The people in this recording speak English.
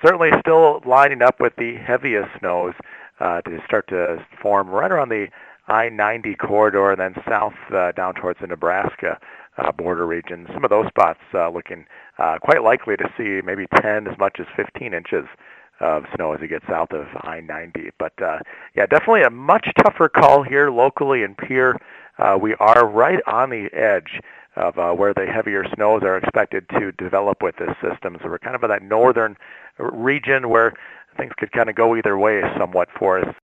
certainly still lining up with the heaviest snows to start to form right around the I-90 corridor and then south down towards the Nebraska border region. Some of those spots looking quite likely to see maybe 10 as much as 15 inches of snow as you get south of I-90. But yeah, definitely a much tougher call here locally in Pierre. We are right on the edge of where the heavier snows are expected to develop with this system. So we're kind of in that northern region where things could kind of go either way somewhat for us.